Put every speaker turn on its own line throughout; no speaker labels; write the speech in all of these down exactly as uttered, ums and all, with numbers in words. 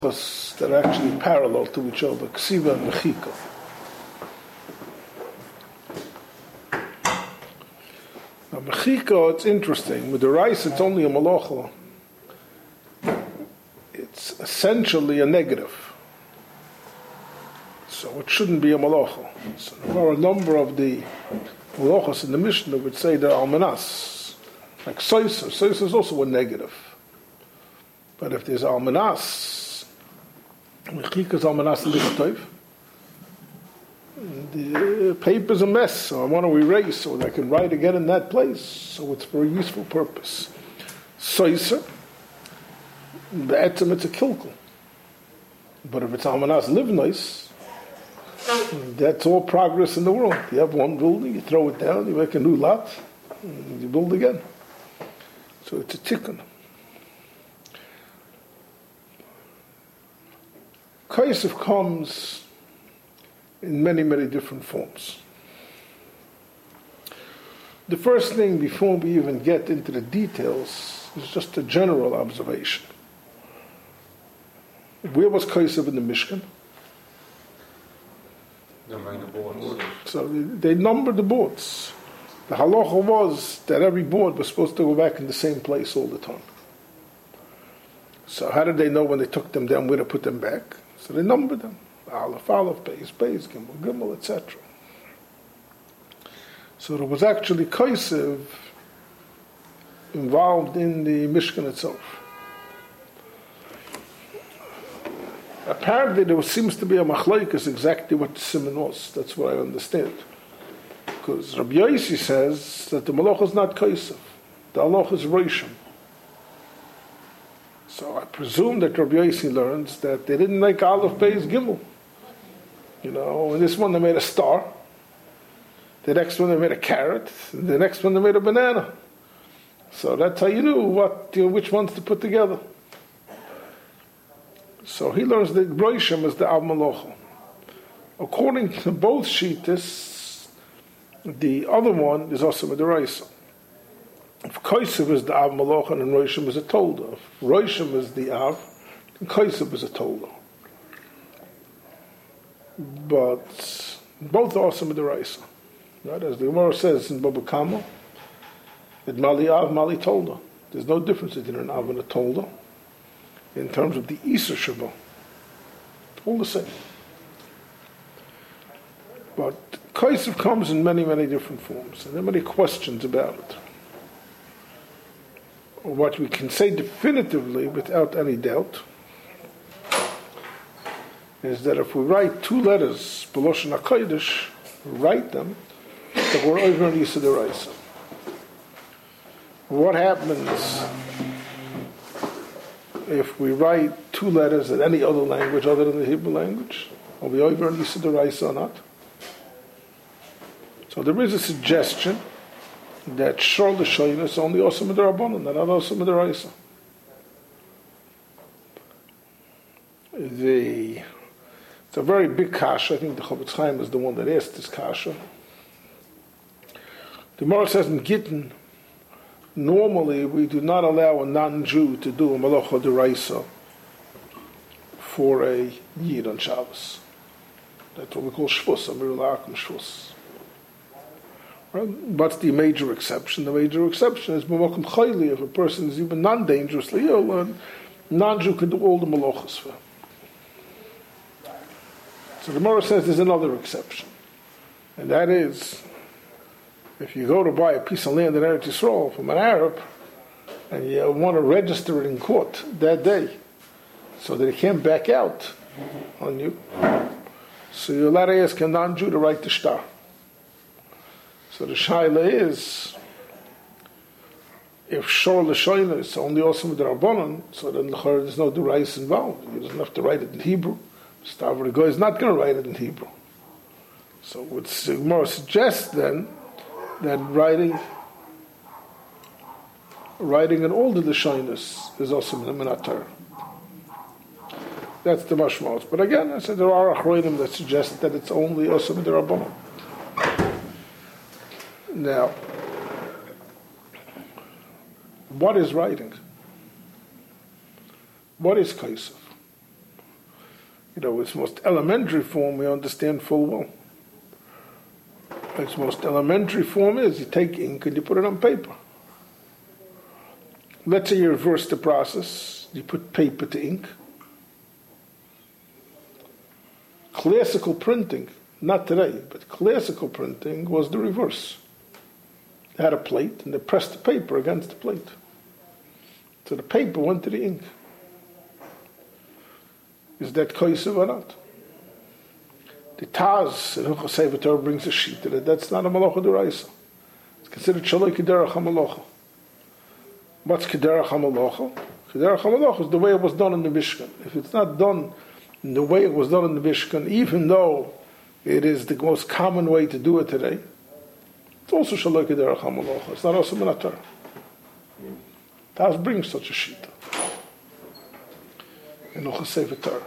that are actually parallel to each other, ksiva and mechika. Now, mechika, it's interesting. With the rice, it's only a malacha. It's essentially a negative. So it shouldn't be a malacha. So there are a number of the malachas in the Mishnah which say they're almanas. Like soisa. Soisa is also a negative. But if there's almanas, mechika is almanas lichtov, the paper's a mess, so I want to erase so that I can write again in that place. So it's for a useful purpose. Soisa, the etzem, it's a kilkel. But if it's almanas livnois, that's all progress in the world. You have one building, you throw it down, you make a new lot, and you build again. So it's a tikkun. Kaisef comes in many, many different forms. The first thing, before we even get into the details, is just a general observation. Where was Kaisef in the Mishkan?
Numbering the boards.
So they numbered the boards. The halacha was that every board was supposed to go back in the same place all the time. So how did they know when they took them down where to put them back? So they numbered them. Aleph, Aleph, Beis, Beis, Gimel, Gimel, et cetera. So there was actually Kaisef involved in the Mishkan itself. Apparently there seems to be a machlokes exactly what the siman was. That's what I understand. Because Rabbi Yossi says that the malach is not Kaisef. The halach is Roshim. So I presume that Rabbi Yossi learns that they didn't make Aleph, Beis, Gimel. You know, in this one they made a star. The next one they made a carrot. And the next one they made a banana. So that's how you knew what, you know, which ones to put together. So he learns that Roshim is the Av Malacha. According to both Shittas, the other one is also Midaraisa. If Kaisef is the Av Malacha and Roshim is a Tolda. If Roshim is the Av, then Kaisef is a Tolda. But both are also Midaraisa. Right? As the Gemara says in Baba Kama, that Mali Av, Mali Tolda. There's no difference between an Av and a Tolda in terms of the Isur Shabbat. All the same. But Kaisef comes in many, many different forms, and there are many questions about it. What we can say definitively, without any doubt, is that if we write two letters, B'Loshen HaKodesh, write them, that we're over in Yisur D'Oraisa. What happens if we write two letters in any other language other than the Hebrew language? Are we over in Yisur D'Oraisa or not? So there is a suggestion that Shor L'Shoyna is only also Midrabanan, not also Midraisa. The It's a very big kasha. I think the Chofetz Chaim is the one that asked this kasha. The Gemara says in Gittin, normally we do not allow a non-Jew to do a malacha d'oraisa for a Yid on Shabbos. That's what we call shvus, amir la'akum shvus. Right? What's the major exception? The major exception is b'makom chayli, if a person is even non-dangerously ill, a non-Jew can do all the malachas for him. So the Gemara says there's another exception, and that is if you go to buy a piece of land in Eretz Yisrael from an Arab, and you want to register it in court that day, so that he can't back out on you, so you're allowed to ask a non-Jew to write the shtar. So the shaila is, if Shor L'Shoyna is only also with the Rabbanon, so then there's no durais involved. He doesn't have to write it in Hebrew. Stavra Goy is not going to write it in Hebrew. So what Sigmar suggests then that writing writing in all the Lashonis is also Minatar. That's the mashmos. But again, I said there are achronim that suggest that it's only also Midrabanan. Now, what is writing? What is Kaisef? You know, its most elementary form we understand full well. Its most elementary form is you take ink and you put it on paper. Let's say you reverse the process. You put paper to ink. Classical printing, not today, but classical printing was the reverse. They had a plate and they pressed the paper against the plate. So the paper went to the ink. Is that kosev or not? The Taz in Hilchos Sefer Torah brings a sheet that that's not a malacha d'oraisa. It's considered shaloi kederach hamalacha. What's kederach hamalacha? Kederach hamalacha is the way it was done in the Mishkan. If it's not done in the way it was done in the Mishkan, even though it is the most common way to do it today, it's also shaloi kederach hamalacha. It's not also min haTorah. Taz brings such a sheet in Hilchos Sefer Torah.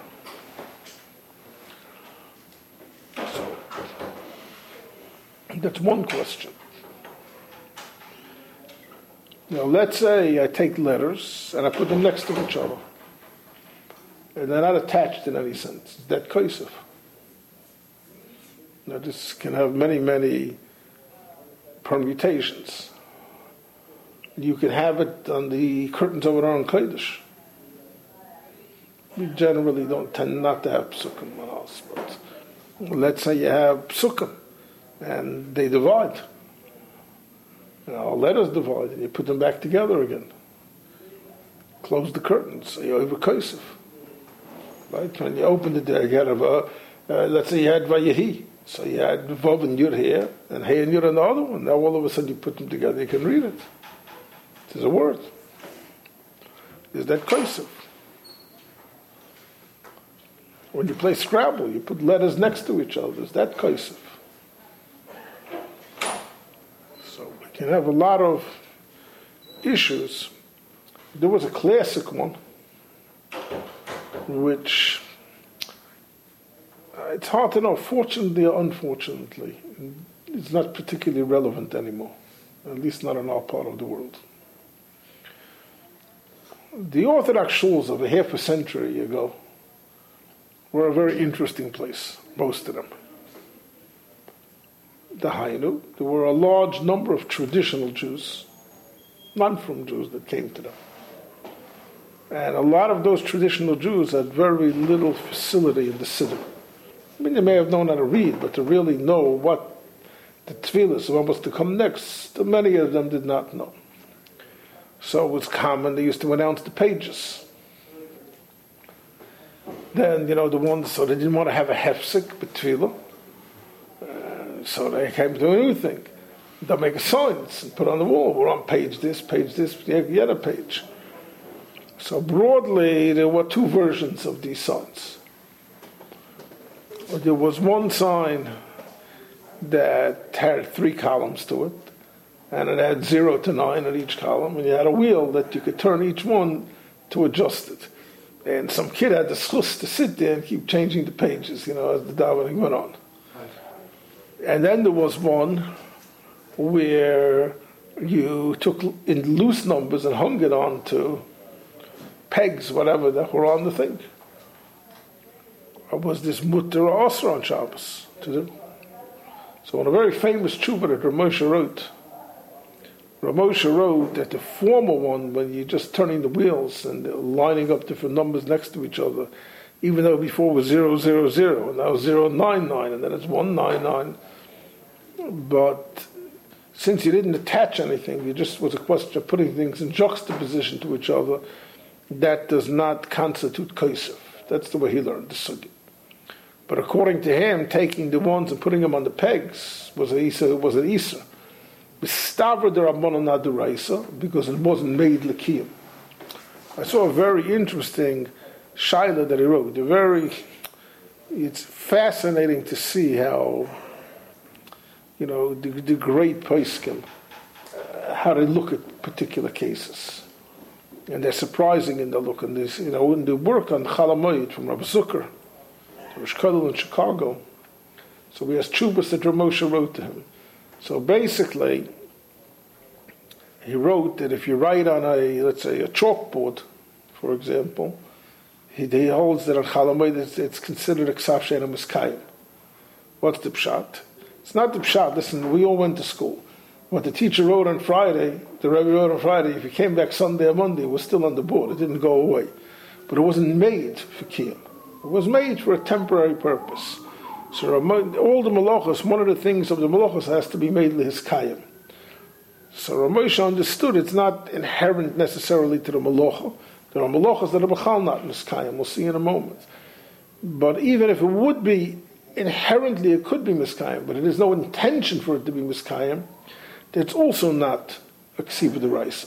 So, that's one question. Now, let's say I take letters and I put them next to each other, and they're not attached in any sense. Is that kosev? Now, this can have many, many permutations. You can have it on the curtains of an Aron Kodesh. We generally don't tend not to have psukim on us, but let's say you have psukim and they divide. You know, letters divide and you put them back together again. Close the curtains, so you over kosev. Right? When you open it there, you have a, uh, let's say you had Vayehi. So you had Vav and Yud here, and Hey and Yud on the other one. Now all of a sudden you put them together, you can read it. There's a word. Is that kosev? When you play Scrabble, you put letters next to each other. Is that kosev? So we can have a lot of issues. There was a classic one, which uh, it's hard to know, fortunately or unfortunately. It's not particularly relevant anymore, at least not in our part of the world. The Orthodox shuls of a half a century ago were a very interesting place, most of them. The Hainu, there were a large number of traditional Jews, non-from Jews, that came to them. And a lot of those traditional Jews had very little facility in the Siddur. I mean, they may have known how to read, but to really know what the tefillah, what was to come next, many of them did not know. So it was common, they used to announce the pages. Then, you know, the ones, so they didn't want to have a hefsek, but tefillah. Uh, so they came to do a new thing. They'll make a signs and put on the wall. We're on page this, page this, the other page. So broadly, there were two versions of these signs. There was one sign that had three columns to it, and it had zero to nine at each column, and you had a wheel that you could turn each one to adjust it. And some kid had the schus to sit there and keep changing the pages, you know, as the davening went on. And then there was one where you took in loose numbers and hung it onto pegs, whatever, that were on the thing. Or was this mutter or osra on Shabbos to do? So in a very famous tshuva that Rav Moshe wrote, Rav Moshe wrote that the former one, when you're just turning the wheels and lining up different numbers next to each other, even though before it was zero, zero, zero, and now zero, nine, nine, and then it's one, nine, nine. But since you didn't attach anything, it just was a question of putting things in juxtaposition to each other, that does not constitute kosev. That's the way he learned the sugi. But according to him, taking the ones and putting them on the pegs was a isa, was an isa. Mistavra the Rabbanon Aduraisa, because it wasn't made l'kiyum. I saw a very interesting shaila that he wrote. A very, it's fascinating to see how, you know, the, the great poskim, uh, how they look at particular cases. And they're surprising in the look. And this, you know, in the work on Chalamoid from Rabbi Zucker, Rosh Kodel in Chicago. So we have tshuvas that Rav Moshe wrote to him. So basically, he wrote that if you write on a, let's say, a chalkboard, for example, he, he holds that on Chalamoid it's, it's considered a Ksav She'eino Miskayim. What's the pshat? It's not the pshat. Listen, we all went to school. What the teacher wrote on Friday, the Rebbe wrote on Friday, if you came back Sunday or Monday, it was still on the board. It didn't go away. But it wasn't made for Kiyum. It was made for a temporary purpose. So all the malachos, one of the things of the malachos has to be made lihiskayim. So Ramosha understood it's not inherent necessarily to the malacha. There are malachos that are b'chal not miskayim. We'll see in a moment. But even if it would be inherently, it could be miskayim, but it is no intention for it to be miskayim, it's also not a ksiva d'oraisa.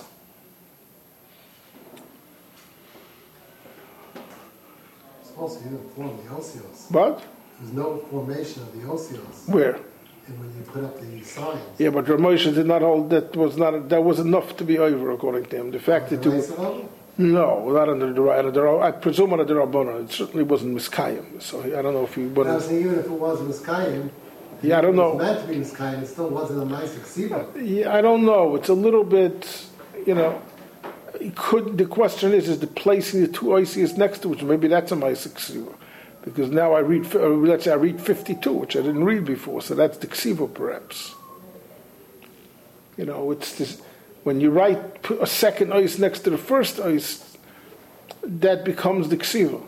Also, you didn't form the osios.
What?
There's no formation of the osios.
Where?
And when you put up the signs.
Yeah, but Ramosha did not hold that was not that was enough to be over according to him. The fact that you no, not under the right. I presume under the Rabbana. It certainly wasn't miskayim. So I don't know if you.
But I was saying even if it was miskayim.
Yeah, I don't know.
It was meant to be miskayim. It still wasn't a nice ksiva.
Yeah, I don't know. It's a little bit, you know. It could the question is is the placing the two oisias next to each. Maybe that's a nice ksiva. Because now I read, uh, let's say I read fifty-two, which I didn't read before, so that's the ksiva perhaps. You know, it's this, when you write a second ois next to the first ois, that becomes the ksiva.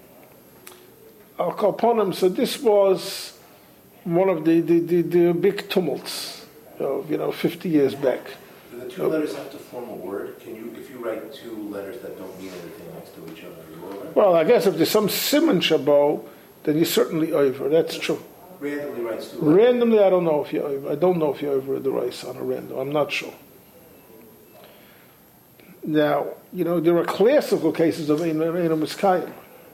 Al Kalponim, so this was one of the, the, the, the big tumults of, you know, fifty years back.
Do the two letters have to form a word? Can you, if you write two letters that don't mean anything next to each other, you will write?
Well, I guess if there's some simon shabo, then you're certainly over. That's true.
Randomly writes two letters.
Randomly, I don't know if you're over. I don't know if you're over the rice on a random. I'm not sure. Now, you know, there are classical cases of Eino Miskayim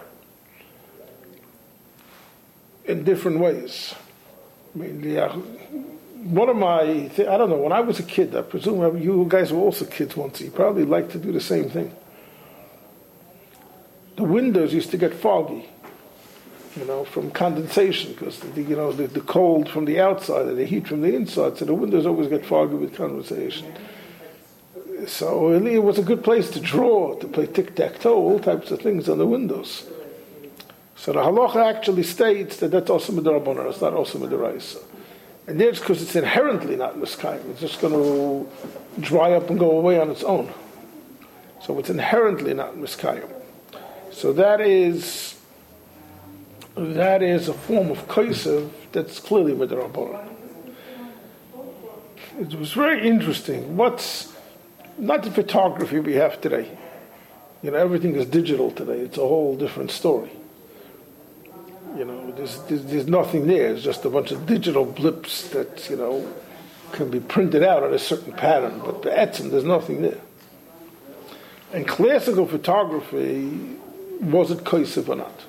in different ways. I mean, the, one of my, I don't know, when I was a kid, I presume you guys were also kids once, you probably liked to do the same thing. The windows used to get foggy, you know, from condensation, because, the, you know, the, the cold from the outside and the heat from the inside, so the windows always get foggy with condensation. So it was a good place to draw, to play tic-tac-toe, all types of things on the windows. So the halacha actually states that that's also midrabanan, it's not also midraisa. And that's because it's inherently not miskayim. It's just going to dry up and go away on its own. So it's inherently not miskayim. So that is that is a form of kaisev that's clearly midrabanan. It was very interesting. What's not the photography we have today. You know, everything is digital today. It's a whole different story. You know, there's, there's, there's nothing there. It's just a bunch of digital blips that, you know, can be printed out in a certain pattern. But the etzim, there's nothing there. And classical photography, was it kaisev or not?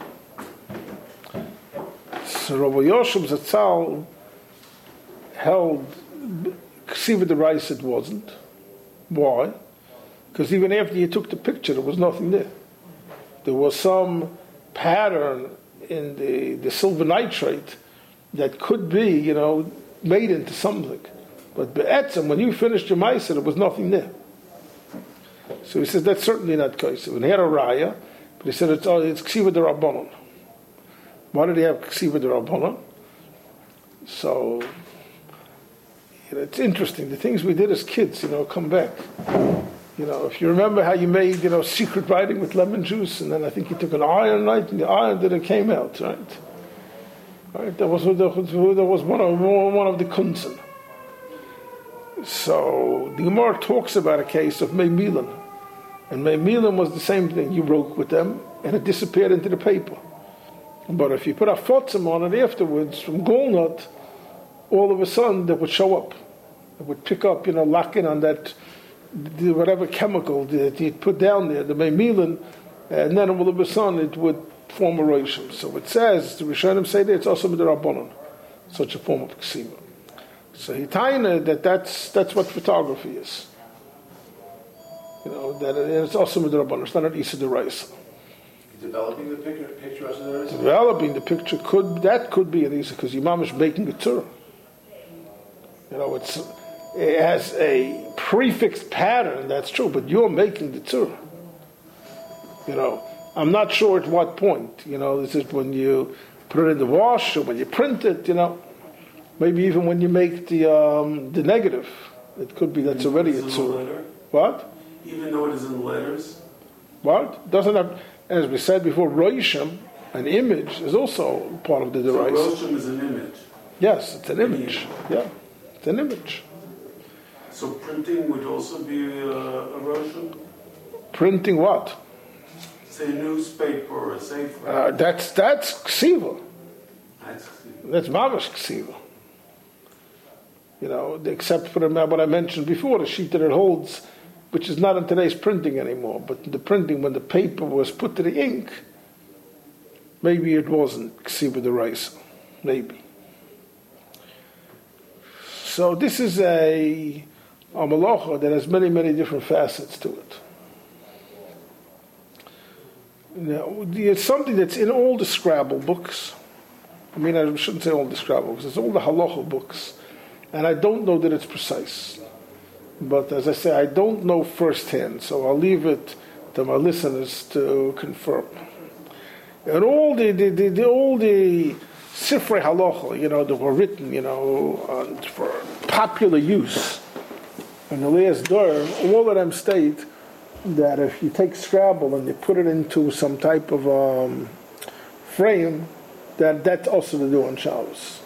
So Rabbi Yoshua Zatzal held ksiva d'oraisa it wasn't. Why? Because even after you took the picture, there was nothing there. There was some pattern in the, the silver nitrate that could be, you know, made into something. But be'etzem, when you finished your ma'aser, there was nothing there. So he says that's certainly not kaisev. And he had a raya, but he said it's oh, it's ksiva d'Rabbanan. Why did he have ksiva d'Rabbanan? So, you know, it's interesting. The things we did as kids, you know, come back. You know, if you remember how you made, you know, secret writing with lemon juice, and then I think you took an iron knife, and the iron that it came out, right? Right. That was that was, that was one of one of the kunzen. So the Gemara talks about a case of Mei Milan, and Mei Milan was the same thing. You wrote with them, and it disappeared into the paper. But if you put a fotzim on it afterwards from Golnut, all of a sudden that would show up. It would pick up, you know, lock in on that. The, whatever chemical that you put down there, the meimilin, and then all of a sudden it would form a roshim. So it says, the Rishonim say that it's also midrabanan, such a form of ksiva. So he taina that that's that's what photography is. You know, that it's also midrabanan. It's not an isa d'oraisa.
Developing the picture, picture as there is.
Developing the picture could that could be an isa because Imam is making a tzur. You know, it's. It has a prefixed pattern, that's true, but you're making the tzur. You know, I'm not sure at what point. You know, this is when you put it in the wash or when you print it. You know, maybe even when you make the um, the negative, it could be that's already a tzur. What?
Even though it is in letters.
What? Doesn't have, as we said before, roshim, an image, is also part of the deraisa.
So roshim is an image.
Yes, it's an image. Yeah, it's an image.
So printing would also be a, a roshim?
Printing what?
Say a newspaper or a sefer.
Uh, that's that's ksiva.
That's
That's mamash ksiva. You know, except for the, what I mentioned before, the sheet that it holds, which is not in today's printing anymore, but the printing when the paper was put to the ink, maybe it wasn't ksiva deraisa, maybe. So this is a, a malacha that has many, many different facets to it. Now, it's something that's in all the Scrabble books. I mean, I shouldn't say all the Scrabble books. It's all the halacha books. And I don't know that it's precise. But as I say, I don't know firsthand, so I'll leave it to my listeners to confirm. And all the, the, the, the all the sifrei halacha, you know, that were written, you know, uh, for popular use in the last door, all of them state that if you take Scrabble and you put it into some type of um, frame, that that's also to do on Shabbos.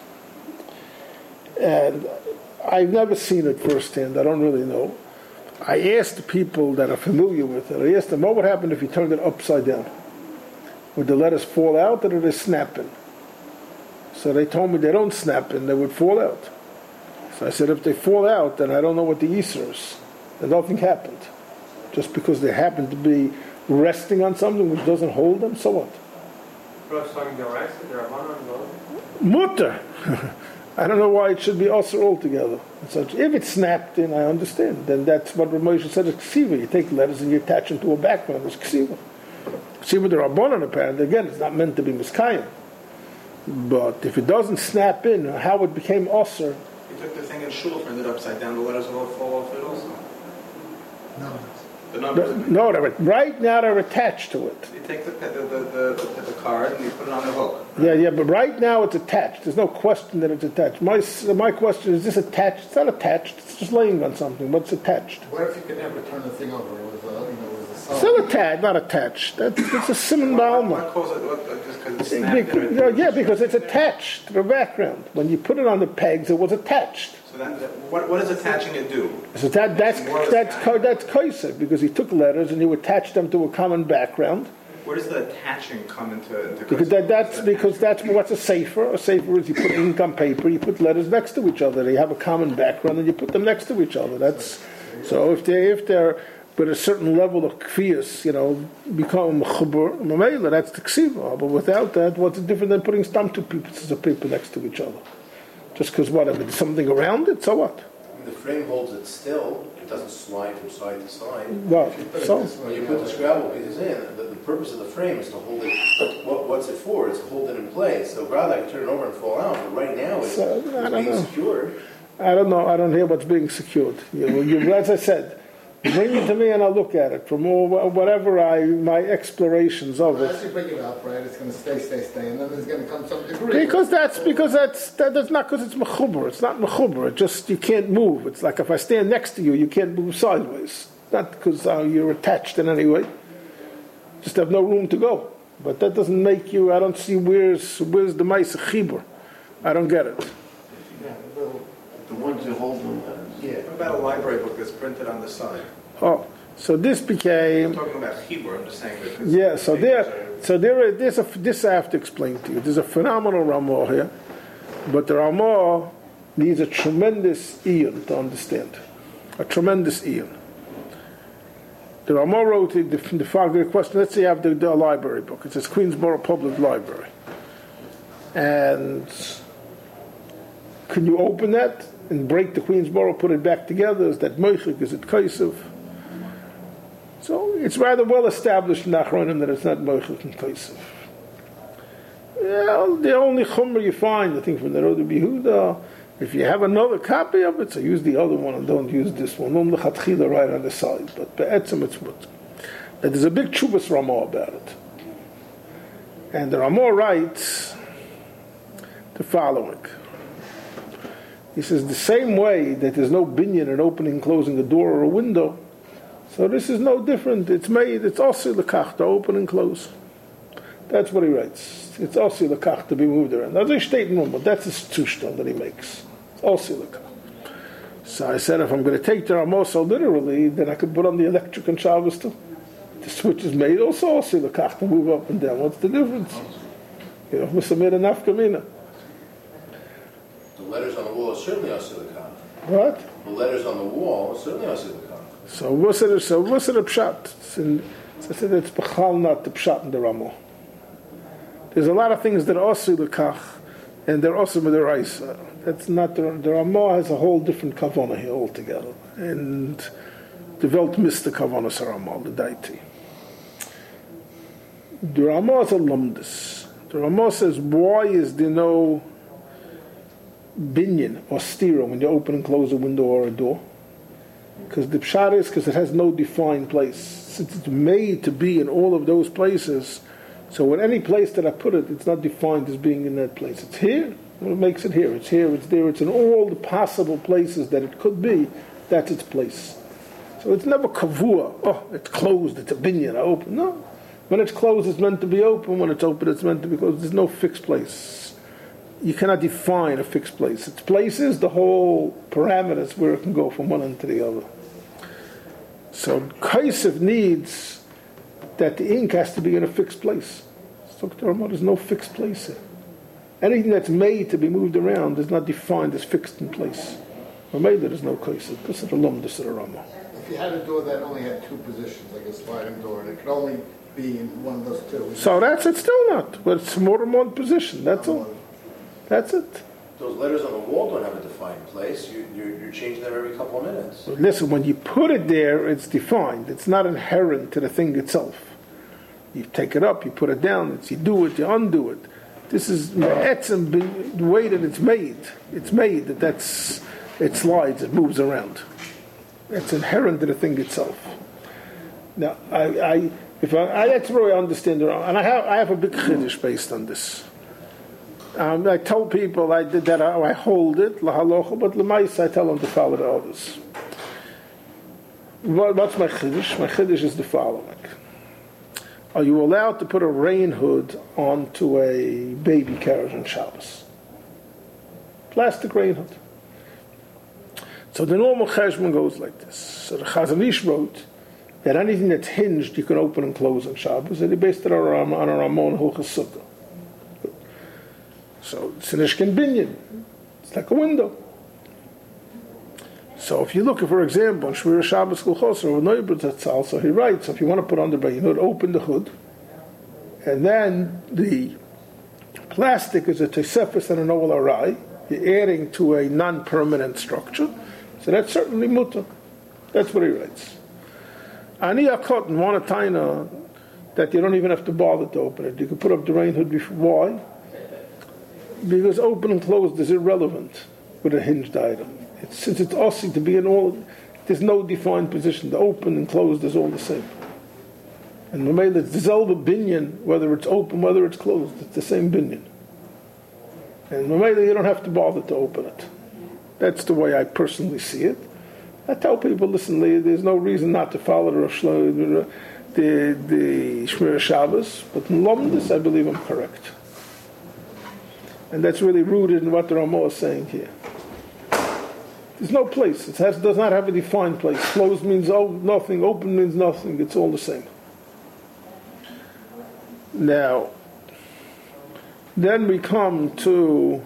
And I've never seen it firsthand. I don't really know. I asked the people that are familiar with it, I asked them, what would happen if you turned it upside down? Would the letters fall out or did they snap in? So they told me they don't snap in, they would fall out. So I said, if they fall out, then I don't know what the Yisr is. Then nothing happened. Just because they happen to be resting on something which doesn't hold them, so what? Mutter. I don't know why it should be usher altogether. Such, if it's snapped in, I understand. Then that's what Rav Moshe said, it's ksiva. You take letters and you attach them to a background. It's ksiva. Ksiva the Rabbanan, apparently, again, it's not meant to be miskayim. But if it doesn't snap in, how it became usher.
You took the thing in shul, turned it upside down, the letters will all fall off it also.
No.
The numbers.
No, they're, right now they're attached to it.
You take the, the, the, the, the card and you put it on the hook.
Yeah, yeah, but right now it's attached. There's no question that it's attached. My my question is, is this attached? It's not attached. It's just laying on something, but it's attached.
What if you could never turn the thing over? It was a, you know, it was a solid.
Still attached, not attached. That's, that's a simon ba'alma.
What calls it, what, just because it's snapped in?
Yeah, yeah, because it's attached to the background. When you put it on the pegs, it was attached.
So then, what, what does attaching it do?
So that that's that's that's kaisek, because he took letters and you attached them to a common background.
Where does the attaching come into? into
Because that, that's because that's what's a sefer. A sefer is you put ink on paper, you put letters next to each other. They have a common background, and you put them next to each other. That's so if they if they're with a certain level of kfiyas, you know, become chubur mamela. That's the ksiva. But without that, what's it different than putting stam two pieces of paper next to each other? Just because what? If it's something around it, so what?
The frame holds it still. It doesn't slide from side to side.
Well, so
When you put the Scrabble pieces in, the, the purpose of the frame is to hold it. What, what's it for? It's to hold it in place. So rather, I can turn it over and fall out. But right now, it's,
So, I
it's
don't
being
know.
secured.
I don't know. I don't hear what's being secured. You, know, you, as I said, bring it to me and I'll look at it from all, whatever I my explorations of
Well, as
it.
you bring it up, right, it's going to stay, stay, stay, and then there's going to come some degree.
Because that's because that's that, that's not because it's mechuber. It's not mechuber. It just you can't move. It's like if I stand next to you, you can't move sideways. Not because uh, you're attached in any way. Just have no room to go. But that doesn't make you. I don't see where's where's the ma'aseh chibur. I don't get it.
Yeah, the,
The ones you hold them.
yeah.
What about a library book that's printed on the side?
Oh, so this
I'm
became.
talking about Hebrew, I'm just saying that. it's-
Yeah, so there, so there, is- there's a, this I have to explain to you. There's a phenomenal Ramah here, but the Ramah needs a tremendous eon to understand, a tremendous eon. The Ramah wrote the, the following question. Let's say you have the, the library book. It says Queensboro Public Library, and can you open that and break the Queensboro, put it back together? Is that moichik? Is it kaisiv? So it's rather well established in Achronim that it's not moichik and kaisiv. Well, the only chumrah you find, I think, from the Rosh Yehuda, if you have another copy of it, so use the other one and don't use this one. Um lechatchila right on the side, but be'etzem it's mutter. There's a big chubas Ramah about it. And the Ramah writes the following. He says, the same way that there's no binyan in opening and closing a door or a window, so this is no different. It's made, it's also lekach to open and close. That's what he writes. It's also lekach to be moved around. That's a statement, but that's a zustand that he makes. It's also lekach. So I said, if I'm going to take the Ramah so literally, then I could put on the electric and Shabbos too. The switch is made also also lekach to move up and down. What's the difference? You know, Musamir and Nafkamina.
The letters on the wall are certainly also lekach.
What?
The letters on the wall are certainly also lekach.
So what's it? So what's it a pshat? It's in, I said it's b'chal not the pshat in the Ramah. There's a lot of things that are also lekach, and they're also midaraisa. That's not the, the Ramah has a whole different kavanah here altogether, and the Welt missed the kavanah Ramah, the deity. The Ramah is a lumdus. The Ramah says, why is there no binyan or stira when you open and close a window or a door? Because the pshat is because it has no defined place. Since it's made to be in all of those places, so in any place that I put it, it's not defined as being in that place. It's here, well, it makes it here. It's here, it's there, it's in all the possible places that it could be, that's its place. So it's never kavua, oh, it's closed, it's a binyan, I open. No. When it's closed, it's meant to be open. When it's open, it's meant to be closed. There's no fixed place. You cannot define a fixed place. Its place is the whole parameters where it can go from one end to the other. So Kaisef needs that the ink has to be in a fixed place. So there's no fixed place here. Anything that's made to be moved around is not defined as fixed in place. Or made there is no Kaisef. This is the lumdus of the Ramah.
If you had a door that only had two positions, like a sliding door, and it could only be in one of those two.
So that's it still not. But it's more than one position. That's all. That's it.
Those letters on the wall don't have a defined place. You, you're, you're changing them every couple of minutes.
But listen, when you put it there, it's defined. It's not inherent to the thing itself. You take it up, you put it down, it's, you do it, you undo it. This is the way that it's made. It's made that that's, it slides, it moves around. It's inherent to the thing itself. Now, I, I if I, I that's where I understand it, and I have I have a big chiddush based on this. Um, I tell people I did that. I, I hold it lahalocha, but lemais I tell them to follow the others. What, what's my chiddush? My chiddush is the following: are you allowed to put a rain hood onto a baby carriage on Shabbos? Plastic rain hood. So the normal cheshbon goes like this. So the Chazon Ish wrote that anything that's hinged you can open and close on Shabbos, and he based it on a, on a Ramon Hilchos Sukkah. So it's an Ishkin Binyan. It's like a window. So if you look at, for example, in Shmira Shabbos Kulchos or Neuber Zatzal, so he writes, so if you want to put on the rain hood, open the hood, and then the plastic is a Tosefos and an Oel Arai, you're adding to a non-permanent structure, so that's certainly mutter. That's what he writes. Ani akot and one taina that you don't even have to bother to open it. You can put up the rain hood before. Why? Because open and closed is irrelevant with a hinged item. It's, since it's ossi to be in all, there's no defined position. The open and closed is all the same. And the mail it's zelba binyan, whether it's open, whether it's closed, it's the same binyan. And normally you don't have to bother to open it. That's the way I personally see it. I tell people, listen, there's no reason not to follow the Rosh the the, the Shmira Shabbos, but in Lomdus, I believe I'm correct. And that's really rooted in what the Ramah is saying here. There's no place. It has, does not have a defined place. Closed means oh, nothing, open means nothing. It's all the same. Now, then we come to,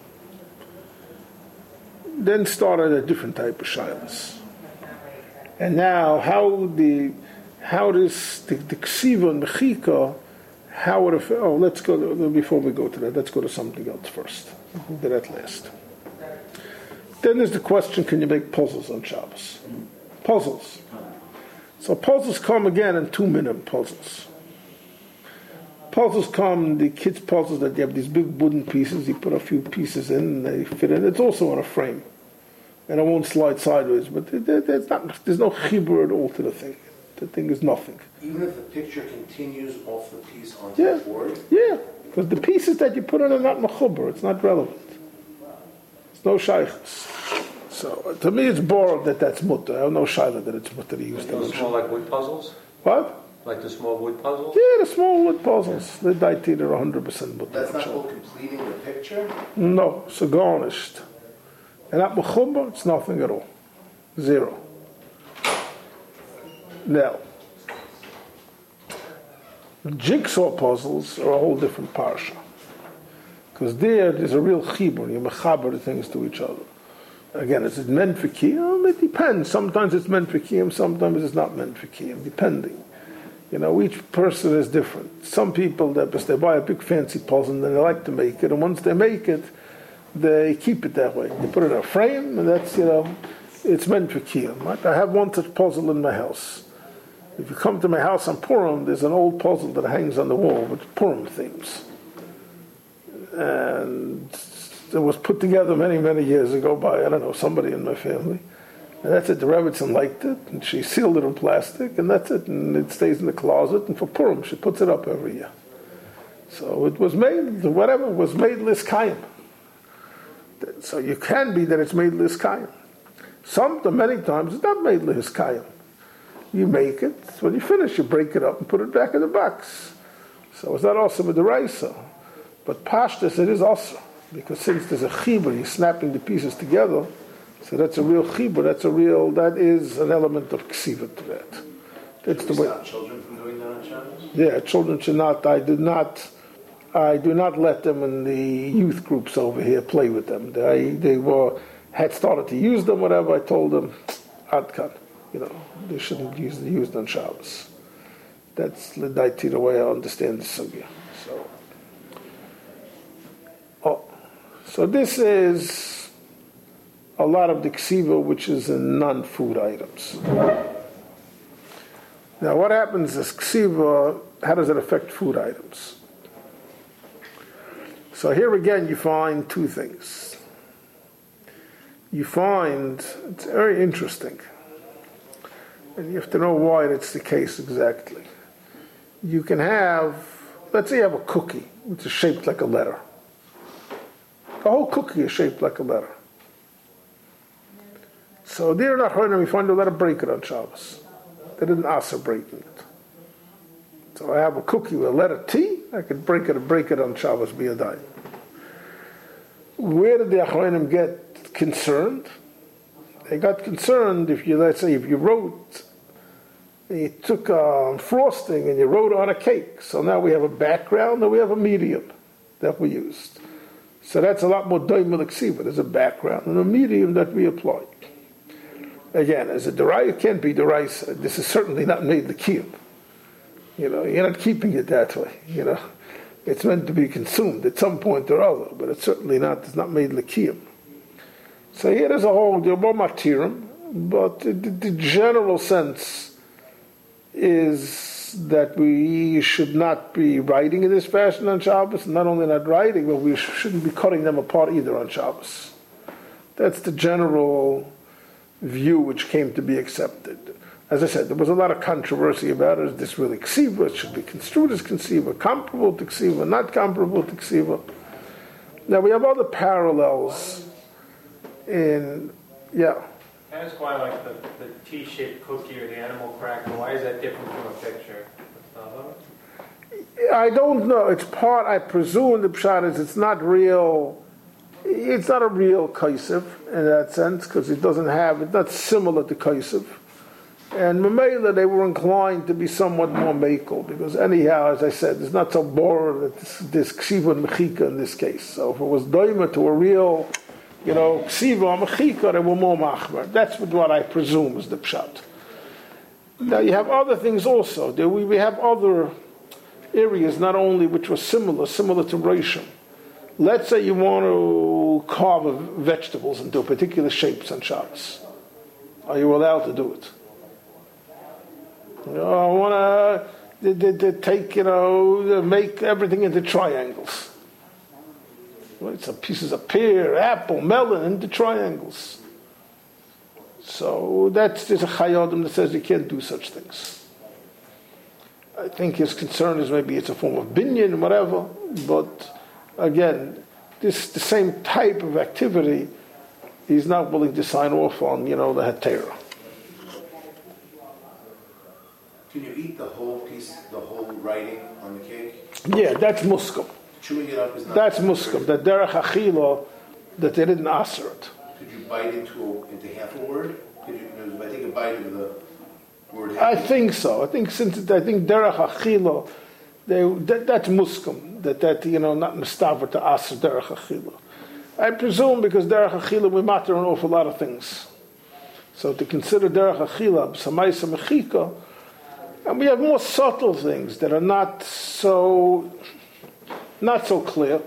then started a different type of shilas. And now, how the, how does the, the ksiva and mechika, how would it, oh, let's go, to, before we go to that, let's go to something else first. We'll do that last. Then there's the question, can you make puzzles on Shabbos? Puzzles. So puzzles come again in two-minute puzzles. Puzzles come, the kids' puzzles that you have these big wooden pieces, you put a few pieces in and they fit in. It's also on a frame. And it won't slide sideways, but there's, not, there's no chibur at all to the thing. The thing is nothing.
Even if the picture continues off the piece onto
Yeah.
the board?
Yeah, because the pieces that you put on are not mechuber. It's not relevant. It's no shaykhs. So uh, to me, it's bored that that's mutter. I have no shayla that it's mutter to use them.
Those small like wood puzzles?
What?
Like the small wood puzzles?
Yeah, the small wood puzzles. The daiti are one hundred percent mutter.
That's not called completing the picture?
No, it's garnished. And at mechuber, it's nothing at all. Zero. Now, jigsaw puzzles are a whole different parsha. Because there, there's a real chibur. You mechaber the things to each other. Again, is it meant for kiyum? It depends. Sometimes it's meant for kiyum, sometimes it's not meant for kiyum, depending. You know, each person is different. Some people, they, they buy a big fancy puzzle and they like to make it, and once they make it, they keep it that way. They put it in a frame, and that's, you know, it's meant for kiyum. Right? I have one such puzzle in my house. If you come to my house on Purim, there's an old puzzle that hangs on the wall with Purim themes. And it was put together many, many years ago by, I don't know, somebody in my family. And that's it. The Rebbetzin liked it, and she sealed it in plastic, and that's it. And it stays in the closet, and for Purim, she puts it up every year. So it was made, whatever, it was made liskayim. So you can be that it's made liskayim. Some, many times, it's not made liskayim. You make it, when you finish, you break it up and put it back in the box. So it's not also with the raisa. But pashtus, it is also. Because since there's a chibur, you're snapping the pieces together, so that's a real chibur, that's a real, that is an element of ksiva to that. That's the way.
Stop children from doing that on Shabbos?
Yeah, children should not, I do not, I do not let them in the youth groups over here play with them. They, they were, had started to use them, whatever, I told them, adkan. You know, they shouldn't use the used on Shabbos. That's the way I understand the sugya. So, oh, so this is a lot of the ksiva, which is in non-food items. Now, what happens is ksiva? How does it affect food items? So here again, you find two things. You find it's very interesting. And you have to know why it's the case exactly. You can have, let's say you have a cookie, which is shaped like a letter. The whole cookie is shaped like a letter. So they're not hurting, we find a letter break it on Shabbos. They didn't ask for breaking it. So I have a cookie with a letter T, I could break it and break it on Shabbos, be a day. Where did the Achronim get concerned? They got concerned if you, let's say, if you wrote, you took um, frosting and you wrote on a cake. So now we have a background and we have a medium that we used. So that's a lot more doimel ksiva. There's a background and a medium that we apply. Again, as a derai, it can't be derai. This is certainly not made l'kiyum. You know, you're not keeping it that way. You know, it's meant to be consumed at some point or other, but it's certainly not. It's not made l'kiyum. So here there's a whole, there are more matirim, but the, the general sense is that we should not be writing in this fashion on Shabbos, and not only not writing, but we shouldn't be cutting them apart either on Shabbos. That's the general view which came to be accepted. As I said, there was a lot of controversy about it. Is this really ksiva? It should be construed as ksiva, comparable to ksiva, not comparable to ksiva. Now we have other parallels in, yeah.
That's why, like the, the T-shaped cookie or the animal cracker, why is that different from a picture?
I don't know. It's part, I presume the pshat is it's not real, it's not a real kaisiv in that sense, because it doesn't have, it's not similar to kaisiv. And Mamela, they were inclined to be somewhat more makel, because anyhow, as I said, it's not so boring that this, this ksiva and mechika in this case. So if it was doima to a real, you know, ksiva or mechika, they were more machmer. That's what I presume is the pshat. Now you have other things also. There we, we have other areas, not only which were similar, similar to Rishon. Let's say you want to carve vegetables into particular shapes on Shabbos. Are you allowed to do it? You know, I want to take, you know, make everything into triangles. Right? Some pieces of pear, apple, melon into triangles. So that's there's a chayodim that says you can't do such things. I think his concern is maybe it's a form of binyan, whatever. But again, this the same type of activity. He's not willing to sign off on, you know, the Heterah.
Can you eat the whole piece, the whole writing on the cake?
Yeah, that's muskim.
Chewing it up is not.
That's muskim. That derech achila, that they didn't answer it.
Could you bite into a, into half a word? Could you, you know, if I take a bite of the word.
I think so. I think since it, I think derech achila, they that, that's muskim. That that you know not mustaver to aser derech achila. I presume because derech achila we matter an awful lot of things. So to consider derech achila samaisa mechika, and we have more subtle things that are not so not so clear.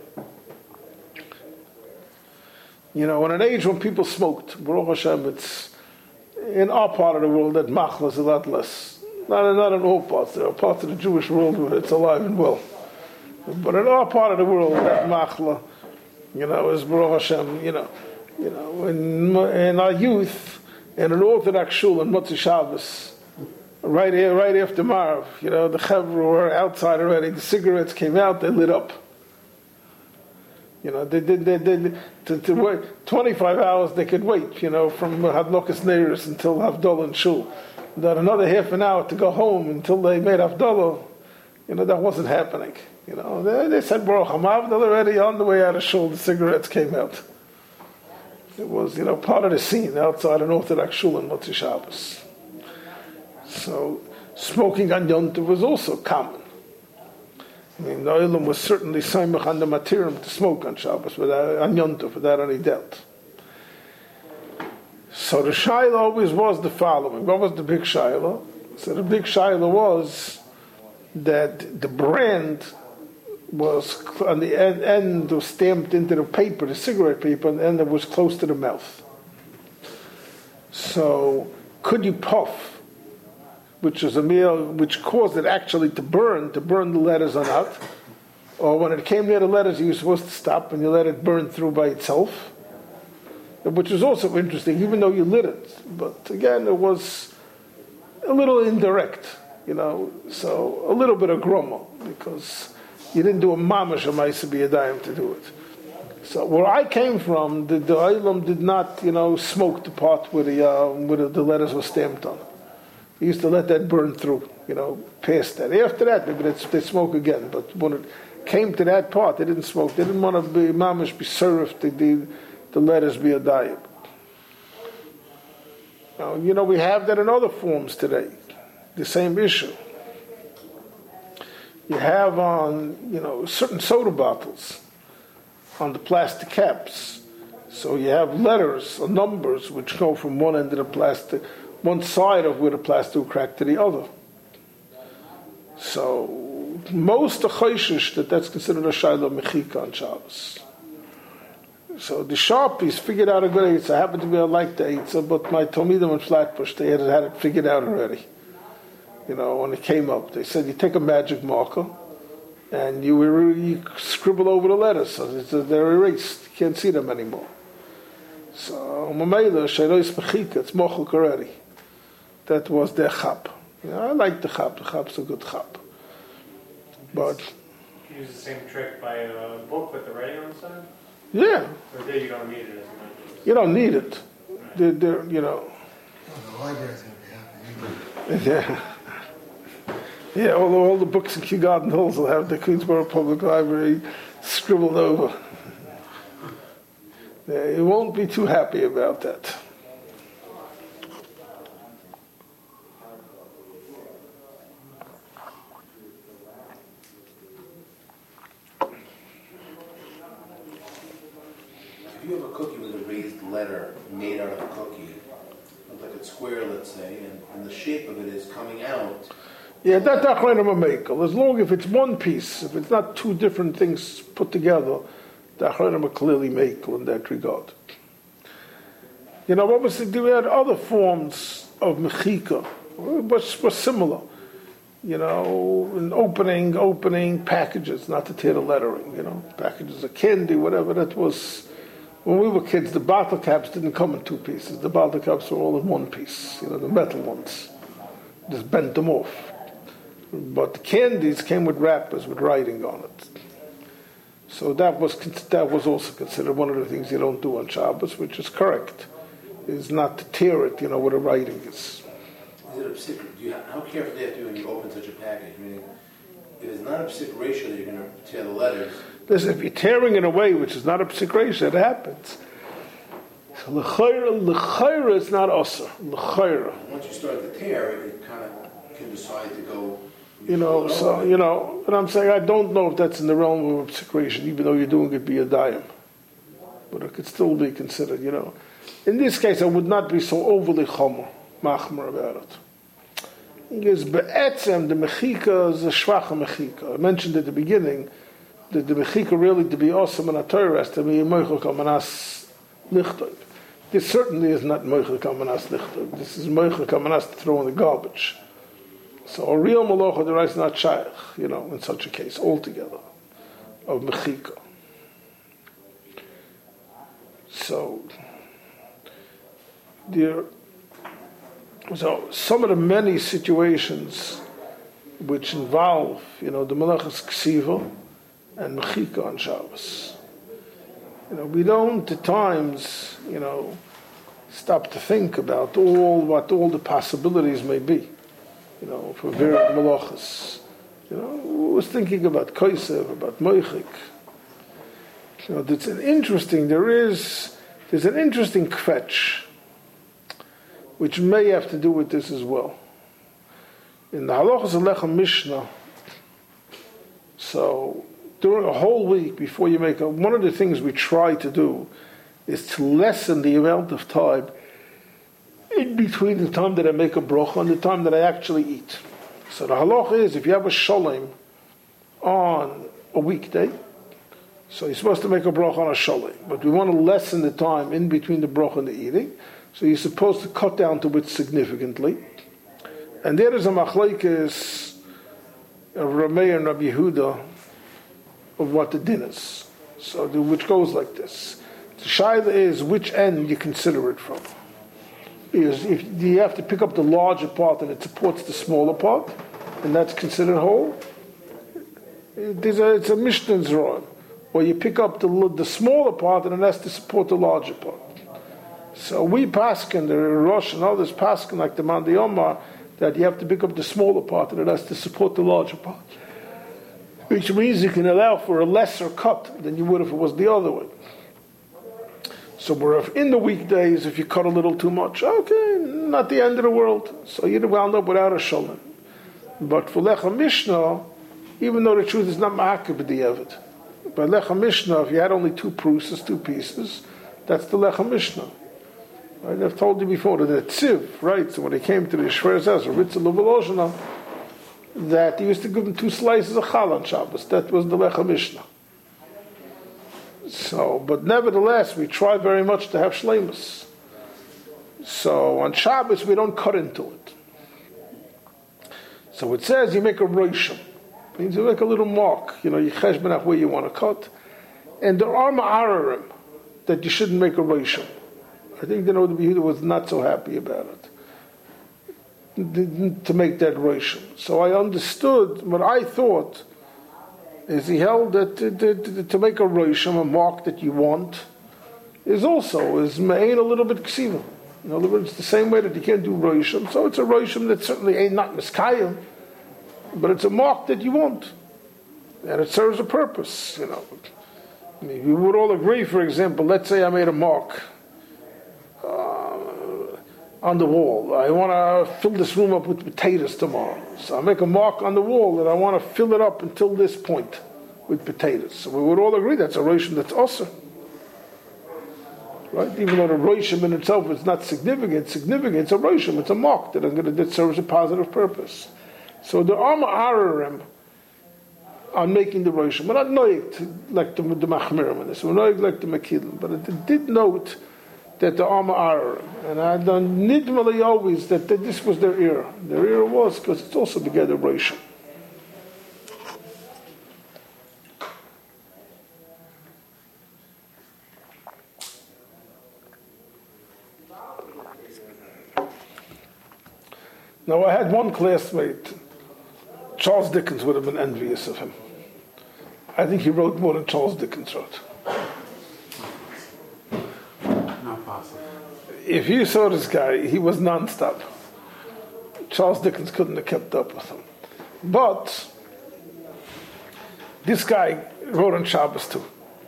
You know, in an age when people smoked, Baruch Hashem, it's in our part of the world that machla is a lot less. Not, not in all parts. There are parts of the Jewish world where it's alive and well. But in our part of the world, that machla, you know, is Baruch Hashem, you know, you know, in, in our youth, in an Orthodox shul on Motzei Shabbos, right here, right after Marv, you know, the Chevra were outside already, the cigarettes came out, they lit up. You know, they did, they, they, they, to, to wait twenty-five hours they could wait, you know, from Hadlokas Neiris until Havdalah and Shul. Then another half an hour to go home until they made Havdalah. You know, that wasn't happening. You know, they, they said, Baruch HaMavdal already on the way out of Shul, the cigarettes came out. It was, you know, part of the scene outside an Orthodox Shul in Motzei Shabbos. So, smoking on Yom Tov was also common. I mean, the Olam was certainly Saimach on the Matirim to smoke on Shabbos, without, on Yom Tov, without any doubt. So the Shaila always was the following. What was the big Shaila? So the big Shaila was that the brand was, on the end, end was stamped into the paper, the cigarette paper, and the end it was close to the mouth. So, could you puff? Which is a meal which caused it actually to burn, to burn the letters or not. Or when it came near the letters, you were supposed to stop and you let it burn through by itself. Which was also interesting, even though you lit it. But again, it was a little indirect, you know, so a little bit of grumma, because you didn't do a mamash or ma'aseh b'yadayim to do it. So where I came from, the, the Olam did not, you know, smoke the part where the, uh, where the, the letters were stamped on. He used to let that burn through, you know, past that. After that, maybe they'd, they'd smoke again. But when it came to that part, they didn't smoke. They didn't want to be mamish, be served, the, the, the letters be a diet. Now, you know, we have that in other forms today. The same issue. You have on, you know, certain soda bottles, on the plastic caps. So you have letters or numbers which go from one end of the plastic, one side of where the plastic will crack to the other. So most of Chayshish that that's considered a Shaila Mechika on Shabbos. So the Sharpies figured out a good Eitzah. I happened to be a like the Eitzah, but my Talmidim in Flatbush, they had, had it figured out already. You know, when it came up, they said you take a magic marker and you, you scribble over the letters so they're erased. You can't see them anymore. So Mamela, Shailois Mechika, it's Mochuk already. That was their chap. You know, I like the chap. The chap's a good chap. But
you use the same trick by a book with the writing on the side?
Yeah.
Or there you don't need it as much?
You don't need it. They're, they're, you know.
Oh, the library's going to be happy.
Yeah. Yeah, all, all the books in Kew Garden Hills will have the Queensborough Public Library scribbled over. Yeah, you won't be too happy about that.
If you have a cookie with a raised letter made out of a cookie, like a square, let's say, and, and the shape of it is coming out.
Yeah, that's Achronim HaMeikel. As long as it's one piece, if it's not two different things put together, the Achronim are clearly Meikel in that regard. You know, obviously we had other forms of Mechika, which were similar. You know, in opening, opening packages, not to tear the lettering, you know, packages of candy, whatever, that was, when we were kids, the bottle caps didn't come in two pieces. The bottle caps were all in one piece, you know, the metal ones. Just bent them off. But the candies came with wrappers with writing on it. So that was that was also considered one of the things you don't do on Shabbos, which is correct, is not to tear it, you know, where the writing is.
Is it a psik, do you, how careful do you have to be when you open such a package? Meaning, if it's not a psik ratio that you're going to tear the letters.
Listen, if you're tearing it away, which is not a psik ratio, it happens. So l'chayra, l'chayra is not usher. L'chayra.
Once you start to tear, it kind of can decide to go.
You know, so, you know, and I'm saying I don't know if that's in the realm of obsecration, even though you're doing it via dayim. But it could still be considered, you know. In this case, I would not be so overly chomer, machmer about it. Because be'etzem, the mechika is a shvacha mechika. I mentioned at the beginning that the mechika really to be awesome and a Torah has to be moichel kamanas lichtov. This certainly is not moichel kamanas lichtov. This is moichel kamanas to throw in the garbage. So a real malacha the is not shaykh, you know, in such a case altogether of mechika. So there, so some of the many situations which involve, you know, the malachas ksiva and mechika on Shabbos. You know, we don't at times, you know, stop to think about all what all the possibilities may be. You know, for various malachas. You know, who was thinking about Kaisev, about Moichik. You know, it's an interesting, there is, there's an interesting kvetch, which may have to do with this as well. In the Halachas Alechem Mishnah, so during a whole week before you make a, one of the things we try to do is to lessen the amount of time in between the time that I make a bracha and the time that I actually eat. So the halacha is, if you have a sholem on a weekday, so you're supposed to make a bracha on a sholem, but we want to lessen the time in between the bracha and the eating, so you're supposed to cut down to it significantly. And there is a machlekes of Rameh and Rabbi Yehuda of what the din is. So the, which goes like this. The shaila is which end you consider it from. Is if you have to pick up the larger part and it supports the smaller part, and that's considered whole. It is a, it's a Mishnah's rod. Or you pick up the the smaller part and it has to support the larger part. So we paskin, the Rosh and others paskin, like the Mandi Omar, that you have to pick up the smaller part and it has to support the larger part. Which means you can allow for a lesser cut than you would if it was the other way. So we're in the weekdays, if you cut a little too much, okay, not the end of the world. So you'd wound up without a shalom. But for Lecha Mishnah, even though the truth is not ma'akib b'di'evet, but Lecha Mishnah, if you had only two pruses, two pieces, that's the Lecha Mishnah. Right? I've told you before that the Tziv, right? So when they came to the Shver's house, Ritza Luvolozhana, that he used to give them two slices of chal on Shabbos. That was the Lecha Mishnah. So, but nevertheless, we try very much to have shleimus. So on Shabbos, we don't cut into it. So it says you make a roshim. Means you make a little mark. You know, you cheshbonach where you want to cut. And there are ma'ararim that you shouldn't make a roshim. I think the Rabbi Yehuda was not so happy about it, to make that roshim. So I understood what I thought is he held that to, to, to make a roshim, a mark that you want, is also, is ma'ain a little bit ksiva. In other words, the same way that you can't do roshim, so it's a roshim that certainly ain't not miskayim, but it's a mark that you want. And it serves a purpose, you know. I mean, we would all agree, for example, let's say I made a mark uh, on the wall. I want to fill this room up with potatoes tomorrow. So I make a mark on the wall that I want to fill it up until this point with potatoes. So we would all agree that's a roshim that's awesome. Right? Even though the roshim in itself is not significant, significant, it's a roshim, it's a mark that, I'm gonna, that serves a positive purpose. So there are ma'ararim on making the roshim. We're not noyed like the, the machmirim in this, we're noyed like the makilim, but it did note that the Amma are, and I done nidmally always that, that this was their era. Their era was because it's also together Roshim. Now I had one classmate, Charles Dickens would have been envious of him. I think he wrote more than Charles Dickens wrote.
Not possible.
If you saw this guy, he was non-stop. Charles Dickens couldn't have kept up with him. But this guy wrote on Shabbos too.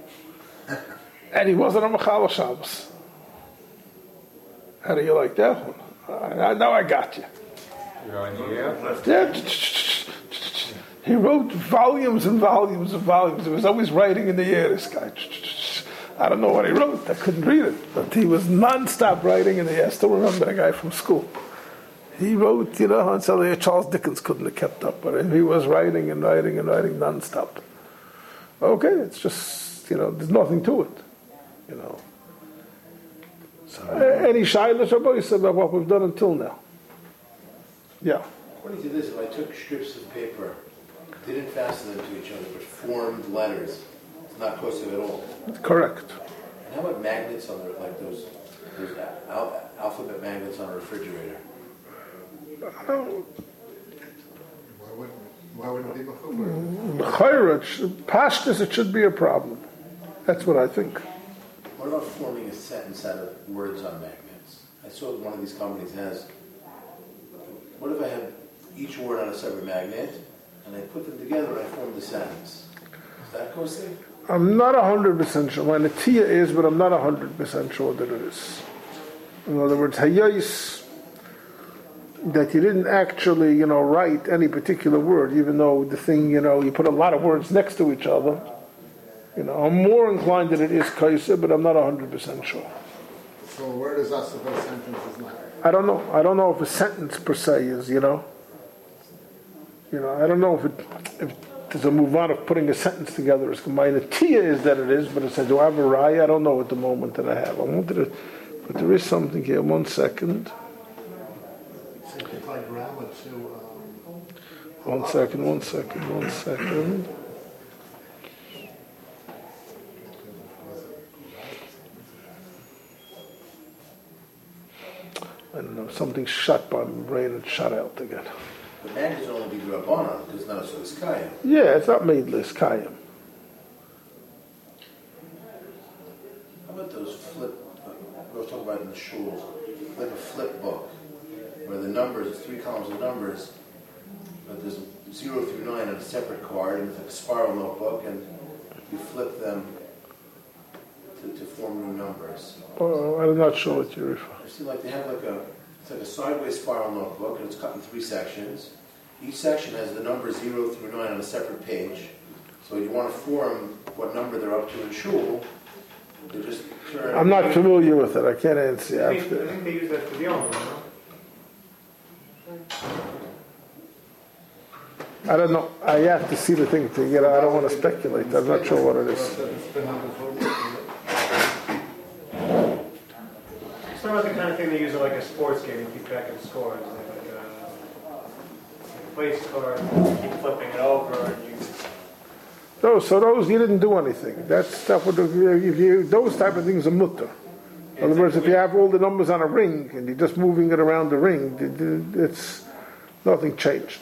And he wasn't a Mechal Shabbos. How do you like that one? I, now I got you.
You're on the air?
Yeah. He wrote volumes and volumes and volumes. He was always writing in the air, this guy. I don't know what he wrote. I couldn't read it. But he was non-stop writing in the air. I still remember that guy from school. He wrote, you know, until Charles Dickens couldn't have kept up with him. He was writing and writing and writing non-stop. Okay, it's just, you know, there's nothing to it, you know. So, any shayla Shabbos about what we've done until now? Yeah.
According to this, if I took strips of paper, didn't fasten them to each other, but formed letters, it's not kosher at all.
Correct.
And how about magnets on the, like those, those al- alphabet magnets on a refrigerator?
Oh,
Why wouldn't, why wouldn't it be Mechubra?
Chayra, pashtus, it should be a problem. That's what I think.
What about forming a sentence out of words on magnets? I saw one of these companies has. What if I had each word on a separate magnet, and I put them together and I formed a sentence? Is that kosher?
I'm not one hundred percent sure. My natiya is, but I'm not one hundred percent sure that it is. In other words, hayais, that you didn't actually, you know, write any particular word, even though the thing, you know, you put a lot of words next to each other. You know, I'm more inclined that it is kosher, but I'm not one hundred percent sure.
So where does us about sentences not?
I don't know. I don't know if a sentence per se is, you know. You know, I don't know if it, if there's a move on of putting a sentence together. It's, my natiya is that it is, but it says, do I have a raya? I don't know at the moment that I have. I wanted to, but there is something here. One second.
Simplify grammar to. Um,
One second, one second, one second. I don't know, something shut by my brain and shut out again.
The magnets will only be the Rabbanon, because none of so is Kaya.
Yeah, it's not made list, Kayim.
How about those flip, we were talking about in the shul, like a flip book, where the numbers, three columns of numbers, but there's zero through nine on a separate card, and it's like a spiral notebook, and you flip them to, to form new numbers.
Oh, I'm not sure what you refer.
I see like they have like a, it's like a sideways spiral notebook, and it's cut in three sections. Each section has the number zero through nine on a separate page. So you want to form what number they're up to in shul, they just turn.
I'm not familiar with it. I can't answer.
I think, I think they use that for the Yom, no?
I don't know. I have to see the thing to get. I don't want to speculate. I'm not sure what it is.
It's not like the kind of thing they use at like a sports game and keep track of scores. Like a, like a place card, you keep flipping it over, and you.
Those, so those you didn't do anything. That stuff would if you, those type of things are mutter. In other words, if you have all the numbers on a ring and you're just moving it around the ring, it's nothing changed.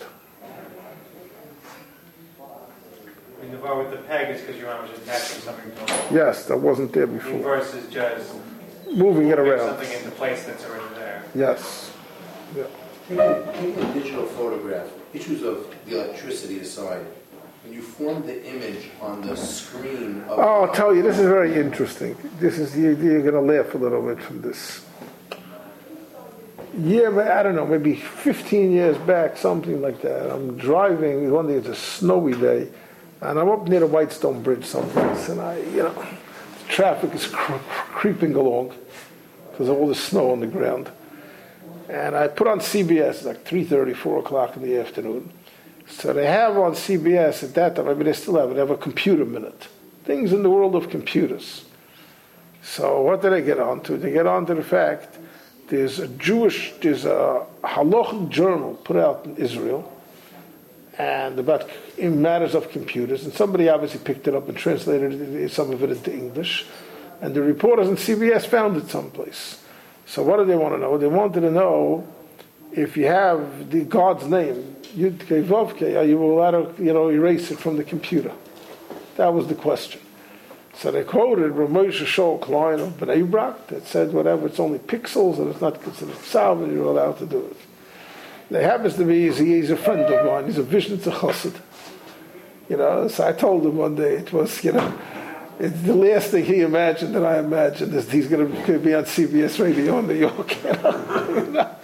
I mean, the bar with the peg is because your arm is just attaching something to it.
Yes, that wasn't there before.
Versus just
Moving it around.
something into place that's already there.
Yes. Yeah.
Taking, taking a digital photograph, issues of the electricity aside, when you form the image on the screen of...
Oh, I'll tell you, this is very interesting. This is the idea, you're going to laugh a little bit from this. Yeah, but I don't know, maybe fifteen years back, something like that. I'm driving, one day it's a snowy day, and I'm up near the Whitestone Bridge someplace, and I, you know, the traffic is cr- creeping along because of all the snow on the ground. And I put on C B S, like three thirty, four o'clock in the afternoon. So they have on C B S at that time, I mean they still have it, they have a computer minute. Things in the world of computers. So what do they get onto? They get onto the fact there's a Jewish, there's a halachic journal put out in Israel, and about in matters of computers, and somebody obviously picked it up and translated some of it into English, and the reporters on C B S found it someplace. So what do they want to know? They wanted to know if you have the God's name Yud Kei Vav Kei, are you allowed to, you know, erase it from the computer? That was the question. So they quoted Rav Moshe Shaul Klein of Bnei Brak that said whatever, it's only pixels and it's not considered salvage, you're allowed to do it. There happens to be, he's, he's a friend of mine, he's a Vishnitzer Chassid. You know, so I told him one day, it was, you know, it's the last thing he imagined that I imagined is he's going to be on C B S Radio in New York. You know?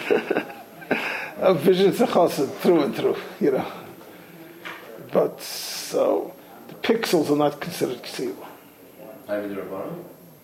A Vishnitzer Chassid through and through, you know. But, so, the pixels are not considered ksiva.
I mean, the Rabbanon?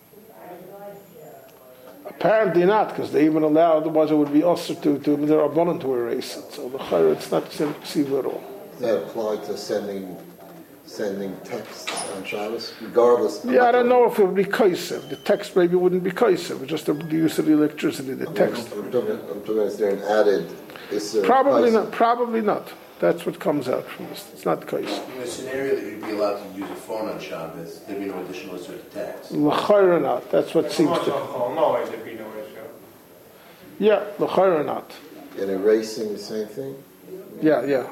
Apparently not, because they even allowed, otherwise it would be usher to, to the Rabbanon to erase it. So the Chayr, it's not considered ksiva at all.
Does that apply to sending sending texts on Shabbos, regardless?
Yeah, I don't know if it would be kaisev. The text maybe wouldn't be kaisev, just the use of the electricity, the text.
I'm talking, I'm talking is there an added... Is there
Probably
kaisev?
not, probably not. That's what comes out from this. It's not kaisev.
In a scenario that you'd be allowed to use a phone on Shabbos, there'd be no additional issue with text.
L'chayr not. That's what seems to.
No, there'd be no issue.
Yeah, l'chayr not.
And erasing the same thing?
Yeah, yeah.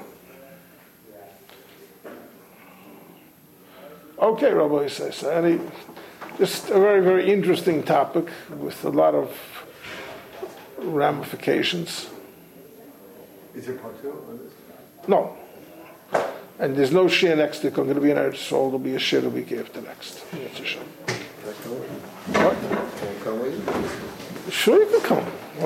Okay, Rabbi says. So any, just a very, very interesting topic with a lot of ramifications.
Is there part two on this?
No. And there's no share next week. I'm going to be in Eretz Yisrael. There'll be a share the week after next. What?
Can I come with you? Can I come with you?
Sure you can come.